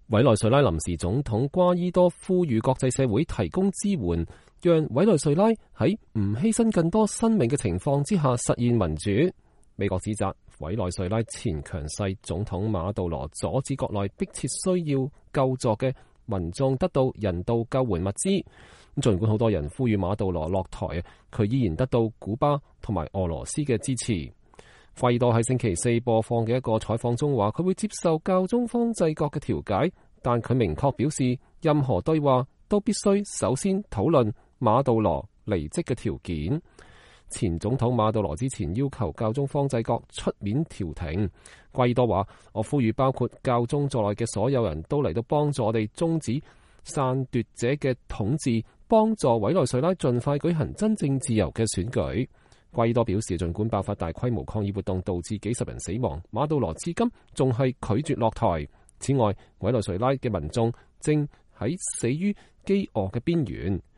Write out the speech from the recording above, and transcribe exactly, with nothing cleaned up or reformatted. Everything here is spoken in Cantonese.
委內瑞拉臨時總統瓜伊多呼籲國際社會提供支援，讓委內瑞拉喺唔犧牲更多生命嘅情況之下實現民主。美國指責委內瑞拉前強勢總統馬杜羅阻止國內迫切需要救助嘅民眾得到人道救援物資。儘管好多人呼籲馬杜羅落台，佢依然得到古巴同埋俄羅斯嘅支持。瓜伊多喺星期四播放嘅一個採訪中話，佢會接受教宗方濟各嘅調解，但佢明確表示，任何對話都必須首先討論馬杜羅離職嘅條件。前總統馬杜羅之前要求教宗方濟各出面調停。瓜伊多話：我呼籲包括教宗在內嘅所有人都嚟到幫助我哋終止篡奪者嘅統治，幫助委內瑞拉盡快舉行真正自由嘅選舉。瓜伊多表示，儘管爆發大規模抗議活動導致幾十人死亡，馬杜羅至今仲係拒絕落台。此外，委內瑞拉嘅民眾正喺死於飢餓嘅邊緣。